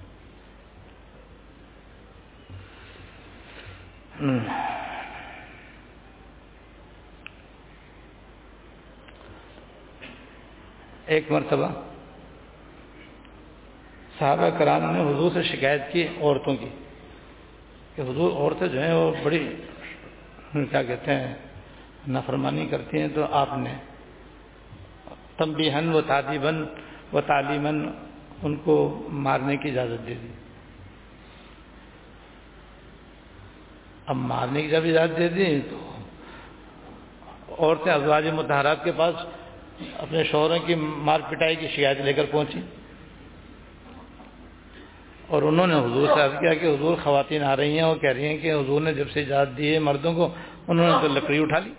ایک مرتبہ صحابہ کرام نے حضور سے شکایت کی عورتوں کی کہ حضور عورتیں جو ہیں وہ بڑی کیا کہتے ہیں نافرمانی کرتی ہیں، تو آپ نے تنبیہن و تادیبن و تعلیمن ان کو مارنے کی اجازت دے دی. اب مارنے کی جب اجازت دے دی تو عورتیں ازواج مطہرات کے پاس اپنے شوہروں کی مار پٹائی کی شکایت لے کر پہنچی، اور انہوں نے حضور سے عرض کیا کہ حضور خواتین آ رہی ہیں اور کہہ رہی ہیں کہ حضور نے جب سے اجازت دی ہے مردوں کو انہوں نے تو لکڑی اٹھا لی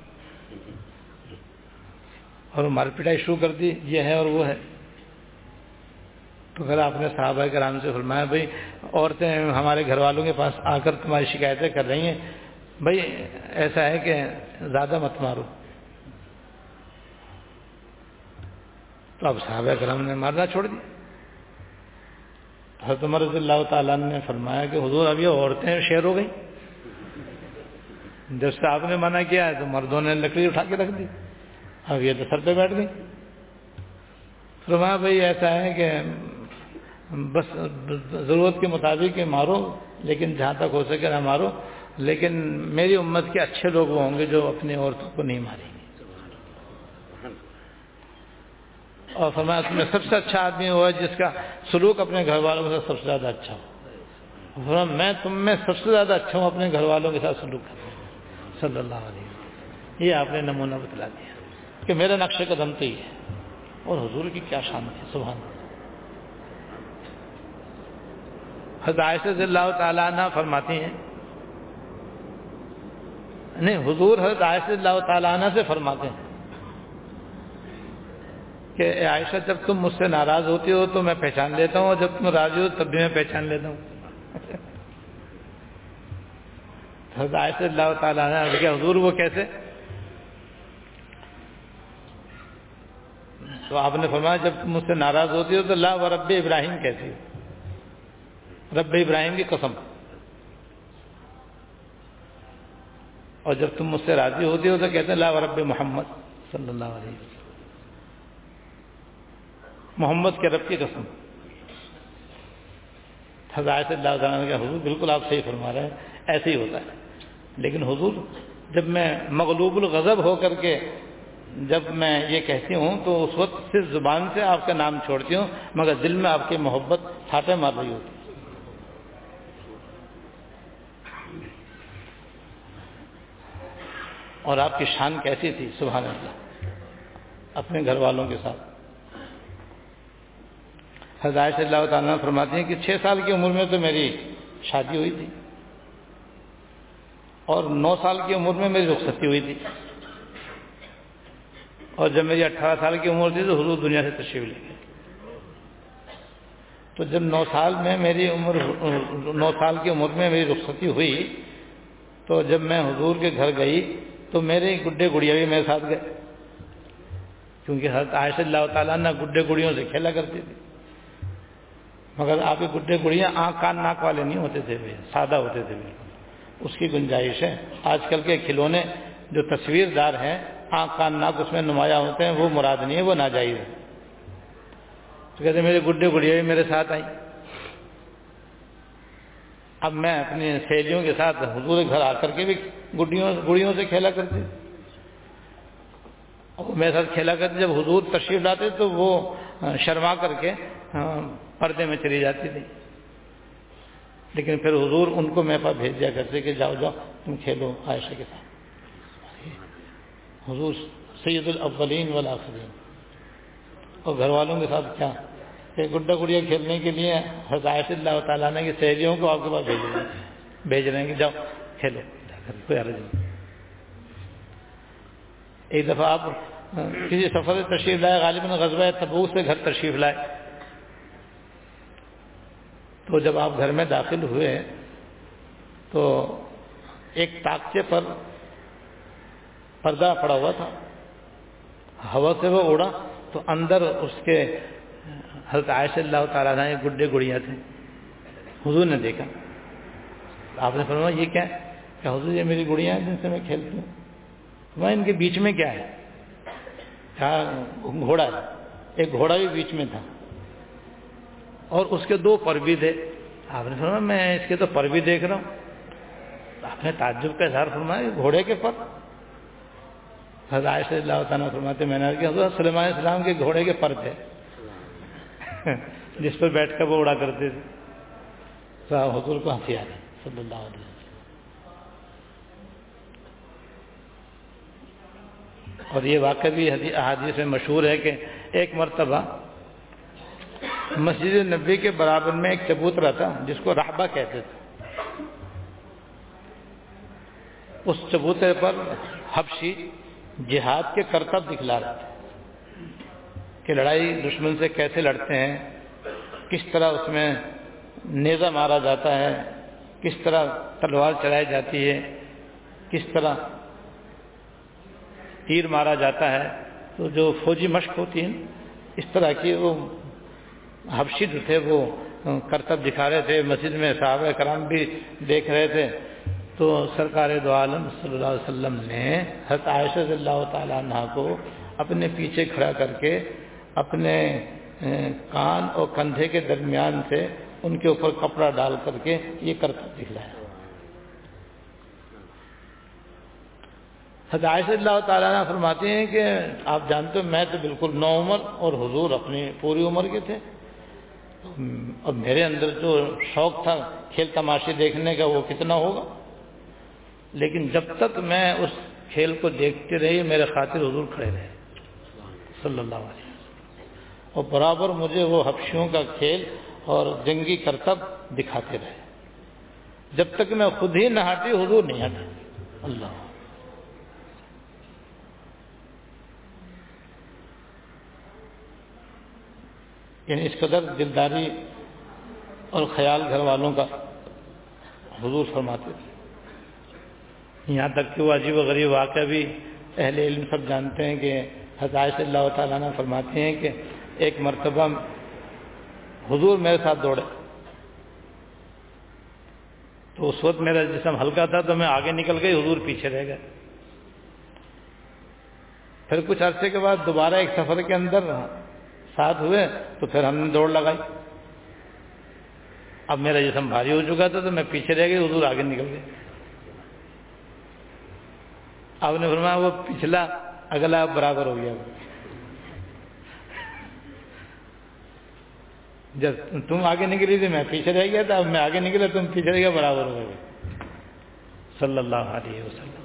اور مار پٹائی شروع کر دی، یہ ہے اور وہ ہے. تو پھر آپ نے صحابہ کرام سے فرمایا بھائی عورتیں ہمارے گھر والوں کے پاس آ کر تمہاری شکایتیں کر رہی ہیں، بھائی ایسا ہے کہ زیادہ مت مارو. تو اب صحابہ کرام نے مارنا چھوڑ دیا. حضرت عمر رضی اللہ تعالیٰ نے فرمایا کہ حضور اب یہ عورتیں شیر ہو گئی، جب سے آپ نے منع کیا ہے تو مردوں نے لکڑی اٹھا کے رکھ دی، اب یہ تو سر پہ بیٹھ گئی. فرمایا بھائی ایسا ہے کہ بس ضرورت کے مطابق مارو، لیکن جہاں تک ہو سکے نہ مارو، لیکن میری امت کے اچھے لوگ وہ ہوں گے جو اپنی عورتوں کو نہیں ماریں گے. اور فرمایا اس میں سب سے اچھا آدمی ہوا جس کا سلوک اپنے گھر والوں سے سب سے زیادہ اچھا ہو. فرمایا میں تم میں سب سے زیادہ اچھا ہوں اپنے گھر والوں کے ساتھ سلوک کرتا ہوں صلی اللہ علیہ وسلم. یہ آپ نے نمونہ بتلا دیا کہ میرا نقش قدم تو یہ ہے. اور حضور کی کیا شان ہے سبحان اللہ. حضرت عائشہ رضی اللہ تعالیٰ عنہ فرماتی ہیں، نہیں حضور حضرت عائشہ رضی اللہ تعالیٰ عنہ سے فرماتے ہیں کہ اے عائشہ جب تم مجھ سے ناراض ہوتی ہو تو میں پہچان لیتا ہوں، اور جب تم راضی ہو تب بھی میں پہچان لیتا ہوں. حضرت عائشہ رضی اللہ تعالیٰ عنہ کہ حضور وہ کیسے؟ تو آپ نے فرمایا جب تم مجھ سے ناراض ہوتی ہو تو لا و رب ابراہیم کہتی ہو، رب ابراہیم کی قسم، اور جب تم مجھ سے راضی ہوتی ہو تو کہتے ہیں لا و رب محمد صلی اللہ علیہ وسلم، محمد کے رب کی قسم. حضرت صلی اللہ تعالیٰ کہ حضور بالکل آپ صحیح فرما رہے ہیں، ایسے ہی ہوتا ہے. لیکن حضور جب میں مغلوب الغضب ہو کر کے جب میں یہ کہتی ہوں تو اس وقت صرف زبان سے آپ کا نام چھوڑتی ہوں، مگر دل میں آپ کی محبت چھاٹے مار رہی ہوتی. اور آپ کی شان کیسی تھی سبحان اللہ اپنے گھر والوں کے ساتھ. حضرت عائشہ رضی اللہ تعالیٰ فرماتی ہیں کہ 6 سال کی عمر میں تو میری شادی ہوئی تھی، اور 9 سال کی عمر میں میری رخصتی ہوئی تھی، اور جب میری 18 سال کی عمر تھی تو حضور دنیا سے تشریف لے گئے. تو جب 9 سال کی عمر میں میری رخصتی ہوئی تو جب میں حضور کے گھر گئی تو میرے گڈے گڑیا بھی میرے ساتھ گئے، کیونکہ حضرت عائشہ اللہ تعالیٰ نہ گڈے گڑیوں سے کھیلا کرتی تھی. مگر آپ کے گڈے گڑیاں آنکھ کان ناک والے نہیں ہوتے تھے، سادہ ہوتے تھے بالکل. اس کی گنجائش ہے. آج کل کے کھلونے جو تصویر دار ہیں آنکھ کان ناک اس میں نمایاں ہوتے ہیں، وہ مراد نہیں ہے، وہ ناجائز ہے. تو کہتے ہیں میرے گڈے گڑیا بھی میرے ساتھ آئی. اب میں اپنی سہیلیوں کے ساتھ حضور کے گھر آ کر کے بھی گڑیوں سے کھیلا کرتی، اور میرے ساتھ کھیلا کرتی. جب حضور تشریف لاتے تو وہ شرما کر کے پردے میں چلی جاتی تھی، لیکن پھر حضور ان کو میرے پاس بھیج دیا کرتے کہ جاؤ جاؤ تم کھیلو عائشہ کے ساتھ. حضور سید الاولین والآخرین، اور گھر والوں کے ساتھ کیا کہ گڈا گڑیا کھیلنے کے لیے حضرت عائشہ اللہ تعالیٰ نے کی سہیلیوں کو آپ کے پاس بھیج رہے ہیں کہ جاؤ کھیلو، کوئی حرج نہیں۔ ایک دفعہ آپ کسی سفر سے تشریف لائے، غالباً غزوہ تبوک سے گھر تشریف لائے، تو جب آپ گھر میں داخل ہوئے تو ایک طاقچے پر پردہ پڑا ہوا تھا، ہوا سے وہ اڑا تو اندر اس کے حضرت عائشہ اللہ تعالیٰ نے گڈے گڑیاں تھے، حضور نے دیکھا، آپ نے فرمایا یہ کیا ہے؟ کہ حضور یہ میری گڑیاں ہیں جن سے میں کھیلتی ہوں۔ میں ان کے بیچ میں کیا ہے؟ کہا گھوڑا ہے، ایک گھوڑا بھی بیچ میں تھا اور اس کے 2 پر بھی تھے۔ آپ نے فرمایا میں اس کے تو پر بھی دیکھ رہا ہوں۔ آپ نے تعجب کا اظہار فرمایا گھوڑے کے پر؟ حضرت عائشہ اللہ تعالیٰ فرماتے میں نے کہا حضرت سلیمان علیہ السلام کے گھوڑے کے پر تھے جس پر بیٹھ کر وہ اڑا کرتے تھے۔ صاحب حضور کو ہنسی آ رہی صلی اللہ علیہ وسلم۔ اور یہ واقعہ بھی احادیث میں مشہور ہے کہ ایک مرتبہ مسجد نبوی کے برابر میں ایک چبوترا تھا جس کو رحبہ کہتے تھے، اس چبوترے پر حبشی جہاد کے کرتب دکھلا رہے تھے کہ لڑائی دشمن سے کیسے لڑتے ہیں، کس طرح اس میں نیزہ مارا جاتا ہے، کس طرح تلوار چلائی جاتی ہے، کس طرح تیر مارا جاتا ہے۔ تو جو فوجی مشق ہوتی ہے اس طرح کی وہ حبشی جو تھے وہ کرتب دکھا رہے تھے، مسجد میں صحابہ کرام بھی دیکھ رہے تھے۔ تو سرکار دو عالم صلی اللہ علیہ وسلم نے حضرت عائشہ رضی اللہ تعالیٰ عنہ کو اپنے پیچھے کھڑا کر کے اپنے کان اور کندھے کے درمیان سے ان کے اوپر کپڑا ڈال کر کے یہ کرتب دکھلایا۔ حضرت عائشہ اللہ تعالیٰ عنہ فرماتے ہیں کہ آپ جانتے ہو میں تو بالکل نوعمر اور حضور اپنی پوری عمر کے تھے، اور میرے اندر جو شوق تھا کھیل تماشے دیکھنے کا وہ کتنا ہوگا، لیکن جب تک میں اس کھیل کو دیکھتے رہی میرے خاطر حضور کھڑے رہے صلی اللہ علیہ وسلم، اور برابر مجھے وہ حبشیوں کا کھیل اور جنگی کرتب دکھاتے رہے، جب تک میں خود ہی نہ ہٹی حضور نہیں ہٹے۔ اللہ یعنی اس قدر دلداری اور خیال گھر والوں کا حضور فرماتے تھے، یہاں تک کہ وہ عجیب و غریب واقعہ بھی اہل علم سب جانتے ہیں کہ حضرت عائشہ اللہ تعالیٰ عنہ فرماتے ہیں کہ ایک مرتبہ حضور میرے ساتھ دوڑے تو اس وقت میرا جسم ہلکا تھا تو میں آگے نکل گئی، حضور پیچھے رہ گئے۔ پھر کچھ عرصے کے بعد دوبارہ ایک سفر کے اندر ساتھ ہوئے تو پھر ہم نے دوڑ لگائی، اب میرا جسم بھاری ہو چکا تھا تو میں پیچھے رہ گئی، حضور آگے نکل گئے۔ آپ نے فرمایا وہ پچھلا اگلا برابر ہو گیا، جب تم آگے نکلی تھی میں پیچھے رہ گیا تھا، اب میں آگے نکلا تم پیچھے رہ گیا، برابر ہو گئے صلی اللہ علیہ وسلم۔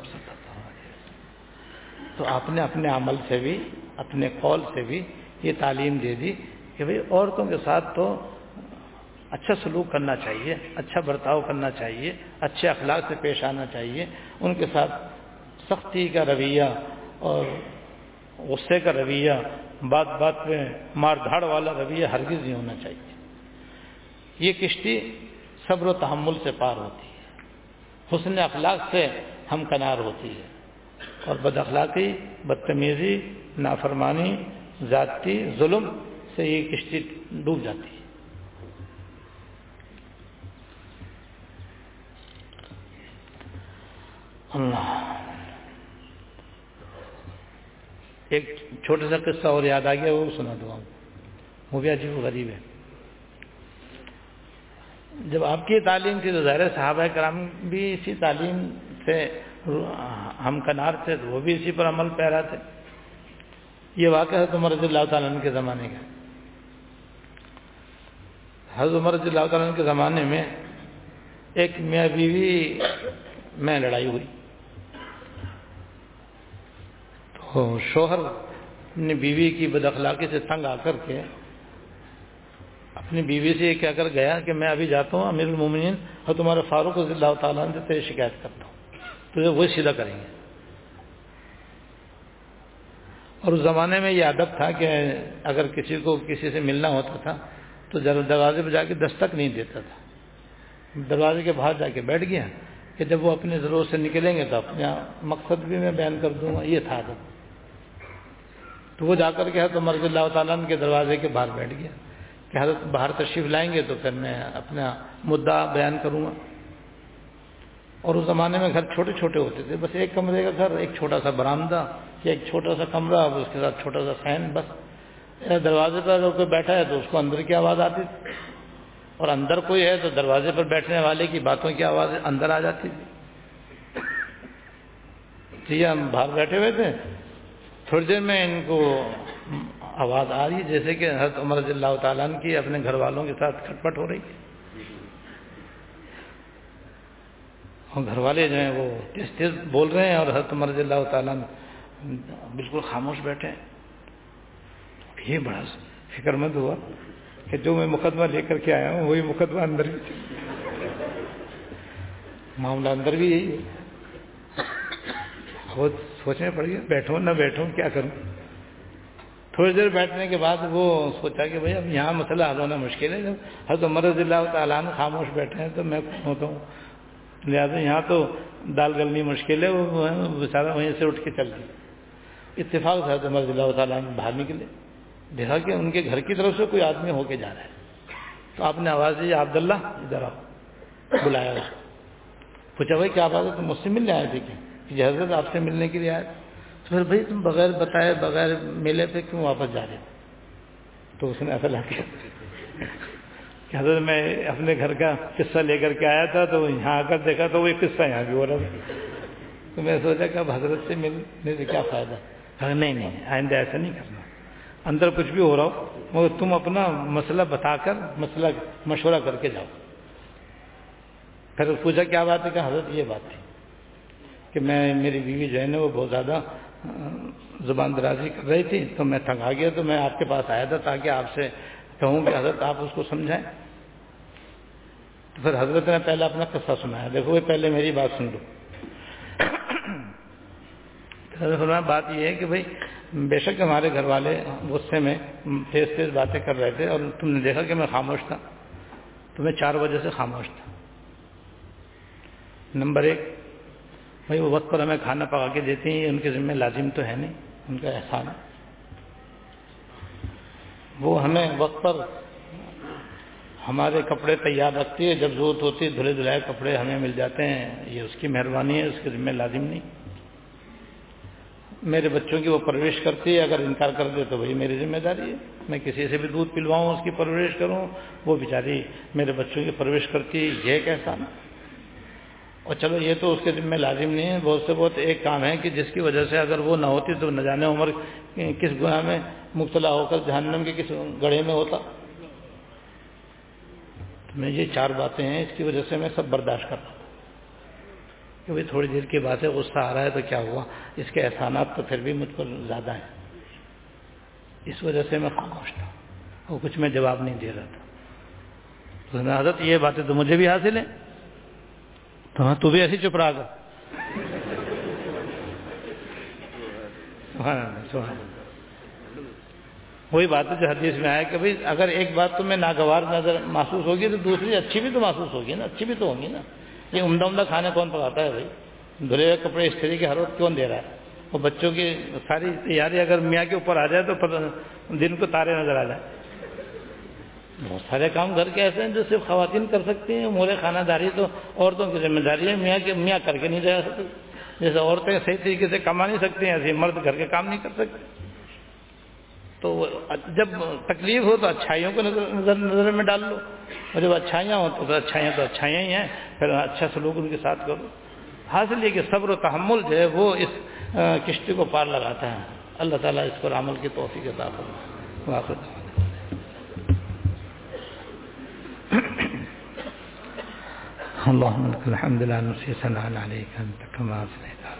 تو آپ نے اپنے عمل سے بھی اپنے قول سے بھی یہ تعلیم دے دی کہ بھئی عورتوں کے ساتھ تو اچھا سلوک کرنا چاہیے، اچھا برتاؤ کرنا چاہیے، اچھے اخلاق سے پیش آنا چاہیے، ان کے ساتھ سختی کا رویہ اور غصے کا رویہ، بات بات پہ مار دھاڑ والا رویہ ہرگز نہیں ہونا چاہیے۔ یہ کشتی صبر و تحمل سے پار ہوتی ہے، حسن اخلاق سے ہمکنار ہوتی ہے، اور بد اخلاقی، بدتمیزی، نافرمانی، ذاتی ظلم سے یہ کشتی ڈوب جاتی ہے۔ اللہ ایک چھوٹا سا قصہ اور یاد آ گیا، وہ سنا دوں آپ، وہ بھی عجیب و غریب ہے۔ جب آپ کی تعلیم تھی تو ظاہر صحابہ کرام بھی اسی تعلیم سے ہمکنار تھے، تو وہ بھی اسی پر عمل پیرا تھے۔ یہ واقعہ حضرت عمر رضی اللہ تعالیٰ عنہ کے زمانے کا۔ حضرت عمر رضی اللہ تعالیٰ عنہ کے زمانے میں ایک میاں بیوی میں لڑائی ہوئی، شوہر اپنی بیوی کی بد اخلاقی سے تنگ آ کر کے اپنی بیوی سے یہ کہہ کر گیا کہ میں ابھی جاتا ہوں امیر المومنین اور تمہارے فاروق رضی اللہ تعالیٰ عنہ سے تیری شکایت کرتا ہوں، تجھے وہی سیدھا کریں گے۔ اور اس زمانے میں یہ ادب تھا کہ اگر کسی کو کسی سے ملنا ہوتا تھا تو دروازے پہ جا کے دستک نہیں دیتا تھا، دروازے کے باہر جا کے بیٹھ گیا کہ جب وہ اپنے ضرورت سے نکلیں گے تو اپنے مقصد بھی میں بیان کر دوں گا، یہ تھا ادب۔ تو وہ جا کر کے حضرت عمر رضی اللہ تعالیٰ عنہ کے دروازے کے باہر بیٹھ گیا کہ حضرت باہر تشریف لائیں گے تو پھر میں اپنا مدعا بیان کروں گا۔ اور اس زمانے میں گھر چھوٹے چھوٹے ہوتے تھے، بس ایک کمرے کا گھر، ایک چھوٹا سا برآمدہ یا ایک چھوٹا سا کمرہ، اس کے ساتھ چھوٹا سا فین، بس دروازے پر اگر کوئی بیٹھا ہے تو اس کو اندر کی آواز آتی تھی، اور اندر کوئی ہے تو دروازے پر بیٹھنے والے کی باتوں کی آواز اندر آ جاتی تھی۔ تو یہ ہم باہر بیٹھے ہوئے تھے، تھوڑی دیر میں ان کو آواز آ رہی جیسے کہ حضرت عمر رضی اللہ تعالیٰ عنہ کی اپنے گھر والوں کے ساتھ کھٹپٹ ہو رہی ہے، اور گھر والے جو ہیں وہ تیز تیز بول رہے ہیں اور حضرت عمر رضی اللہ تعالیٰ عنہ بالکل خاموش بیٹھے ہیں۔ یہ بڑا فکر مند ہوا کہ جو میں مقدمہ لے کر کے آیا ہوں وہی مقدمہ اندر بھی معاملہ اندر بھی یہی ہے۔ بہت سوچنے پڑ گیا، بیٹھوں نہ بیٹھوں، کیا کروں۔ تھوڑی دیر بیٹھنے کے بعد وہ سوچا کہ بھائی اب یہاں مسئلہ حل ہونا مشکل ہے، جب حضرت عمر رضی اللہ تعالیٰ عنہ خاموش بیٹھے ہیں تو میں کون ہوتا ہوں، لہٰذا یہاں تو دال گلنی مشکل ہے۔ وہ بیچارہ وہیں سے اٹھ کے چل گیا۔ اتفاق سے حضرت عمر رضی اللہ تعالیٰ عنہ باہر نکلے، دیکھا کہ ان کے گھر کی طرف سے کوئی آدمی ہو کے جا رہا ہے، تو آپ نے آواز دی، عبداللہ ادھر آؤ، بلایا اس کو، پوچھا بھائی کیا بات ہے، تم مجھ سے ملنے آئے تھے کیا؟ کہ حضرت آپ سے ملنے کے لیے آئے۔ تو پھر بھائی تم بغیر بتائے بغیر ملے پہ کیوں واپس جا رہے ہو؟ تو اس نے ایسا لگا کہ حضرت میں اپنے گھر کا قصہ لے کر کے آیا تھا، تو یہاں آ کر دیکھا تو وہ قصہ یہاں بھی ہو رہا تھا، تو میں سوچا کہ اب حضرت سے ملنے سے کیا فائدہ۔ نہیں، آئندہ ایسا نہیں کرنا، اندر کچھ بھی ہو رہا ہو مگر تم اپنا مسئلہ بتا کر مسئلہ مشورہ کر کے جاؤ۔ پھر پوچھا کیا بات ہے؟ کہ حضرت یہ بات تھی کہ میری بیوی جو ہے نا وہ بہت زیادہ زبان درازی کر رہی تھی، تو میں تھک آ گیا، تو میں آپ کے پاس آیا تھا تاکہ آپ سے کہوں کہ حضرت آپ اس کو سمجھائیں۔ تو پھر حضرت نے پہلے اپنا قصہ سنایا، دیکھو وہ پہلے میری بات سن لو۔ حضرت فرمایا بات یہ ہے کہ بھائی بے شک ہمارے گھر والے غصے میں تیز تیز باتیں کر رہے تھے، اور تم نے دیکھا کہ میں خاموش تھا، تو میں 4 وجہ سے خاموش تھا۔ نمبر 1، بھائی وہ وقت پر ہمیں کھانا پکا کے دیتی ہیں، ان کے ذمہ لازم تو ہے نہیں، ان کا احسان ہے۔ وہ ہمیں وقت پر ہمارے کپڑے تیار رکھتی ہے، جب ضرورت ہوتی ہے دھلے دھلائے کپڑے ہمیں مل جاتے ہیں، یہ اس کی مہربانی ہے، اس کے ذمہ لازم نہیں۔ میرے بچوں کی وہ پرورش کرتی ہے، اگر انکار کر دے تو وہی میری ذمہ داری ہے، میں کسی سے بھی دودھ پلواؤں اس کی پرورش کروں، وہ بیچاری میرے بچوں کی پرورش کرتی ہے، یہ ایک احسان ہے۔ اور چلو یہ تو اس کے ذمہ لازم نہیں ہے، بہت سے بہت ایک کام ہے کہ جس کی وجہ سے اگر وہ نہ ہوتی تو نہ جانے عمر کس گناہ میں مبتلا ہو کر جہنم کے کس گڑھے میں ہوتا۔ میں یہ 4 باتیں ہیں، اس کی وجہ سے میں سب برداشت کرتا تھا کہ بھائی تھوڑی دیر کی بات ہے، غصہ آ رہا ہے تو کیا ہوا، اس کے احسانات تو پھر بھی مجھ پر زیادہ ہیں، اس وجہ سے میں خاموش تھا اور کچھ میں جواب نہیں دے رہا تھا۔ تو حضرت یہ باتیں تو مجھے بھی حاصل ہیں، تو بھی ایسی چپ رہا کر۔ وہی بات ہے جو حدیث میں آیا کہ بھائی اگر ایک بات تمہیں ناگوار نظر محسوس ہوگی تو دوسری اچھی بھی تو محسوس ہوگی نا، اچھی بھی تو ہوگی نا۔ یہ عمدہ کھانے کون پکاتا ہے بھائی؟ دھلے ہوئے کپڑے استری کے ہر وقت کون دے رہا ہے؟ اور بچوں کی ساری تیاری اگر میاں کے اوپر آ جائے تو دن کو تارے نظر آ جائے۔ بہت سارے کام گھر کے ایسے ہیں جو صرف خواتین کر سکتی ہیں، امور خانہ داری تو عورتوں کی ذمہ داری ہے، میاں کر کے نہیں جا سکتے۔ جیسے عورتیں صحیح طریقے سے کما نہیں سکتی ہیں، ایسے مرد گھر کے کام نہیں کر سکتے۔ تو جب تکلیف ہو تو اچھائیوں کو نظر میں ڈال لو، اور جب اچھائیاں ہوں تو اچھائیاں ہی ہیں، پھر اچھا سلوک ان کے ساتھ کرو۔ حاصل یہ کہ صبر و تحمل جو ہے وہ اس کشتی کو پار لگاتا ہے۔ اللہ تعالیٰ اس پر عمل کی توفیق عطا فرمائے۔ اللهم لك الحمد لا نحصي ثناء عليك أنت كما أثنيت على نفسك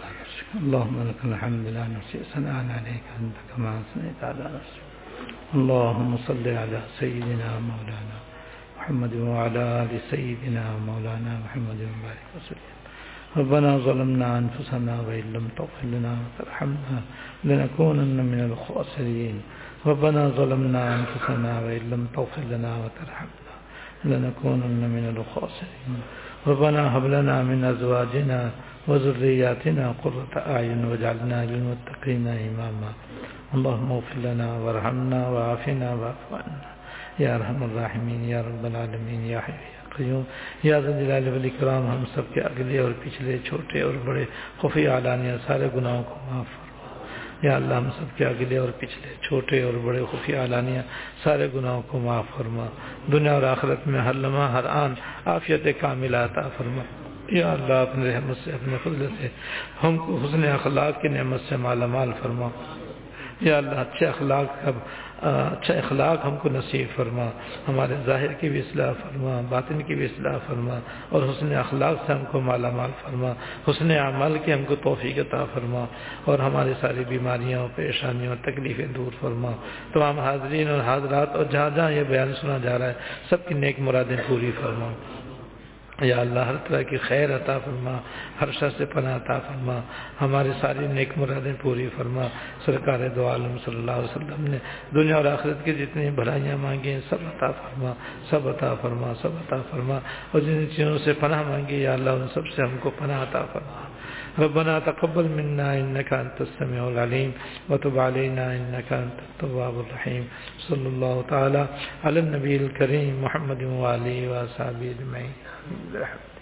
اللهم لك الحمد لا نحصي ثناء عليك أنت كما أثنيت على نفسك. اللهم صل على سيدنا مولانا محمد وعلى آل سيدنا مولانا محمد وبارك وسلم. ربنا ظلمنا أنفسنا وإن لم تغفر لنا وترحمنا لنكونن من الخاسرين. ربنا ظلمنا أنفسنا وإن لم تغفر لنا وترحمنا لنكونن من الخاسرين. ربنا هب لنا من أزواجنا وذرياتنا قرة أعين واجعلنا للمتقين إماما. اللهم اغفر لنا وارحمنا وعافنا واعف عنا یا ارحم الراحمین یا رب العالمین یا حی یا قیوم یا ذا الجلال والاکرام. ہم سب کے اگلے اور پچھلے چھوٹے اور بڑے خفی علانیہ سارے گناہوں کو معاف فرما. یا اللہ ہم سب کے اگلے اور پچھلے چھوٹے اور بڑے خفی علانیہ سارے گناہوں کو معاف فرما. دنیا اور آخرت میں ہر لمحہ ہر آن عافیت کاملہ عطا فرما. یا اللہ اپنے رحمت سے اپنے فضل سے ہم کو حسن اخلاق کی نعمت سے مالا مال فرما. یا اللہ اچھے اخلاق ہم کو نصیب فرما. ہمارے ظاہر کی بھی اصلاح فرما, باطن کی بھی اصلاح فرما, اور حسن اخلاق سے ہم کو مالا مال فرما. حسن عمل کی ہم کو توفیق عطا فرما, اور ہماری ساری بیماریاں پریشانیوں اور تکلیفیں دور فرما. تمام حاضرین اور حاضرات اور جہاں جہاں یہ بیان سنا جا رہا ہے سب کی نیک مرادیں پوری فرما. یا اللہ ہر طرح کی خیر عطا فرما, ہر شر سے پناہ عطا فرما, ہماری ساری نیک مرادیں پوری فرما. سرکار دو عالم صلی اللہ علیہ وسلم نے دنیا اور آخرت کی جتنی بھلائیاں مانگی ہیں سب عطا فرما, سب عطا فرما, سب عطا فرما. اور جن چیزوں سے پناہ مانگی یا اللہ ان سب سے ہم کو پناہ عطا فرما. ربنا تقبل منا انك انت السميع العليم وتب علينا انك انت التواب الرحيم. صلی اللہ تعالی علی النبی الکریم محمد وآلہ وصحبہ اجمعین.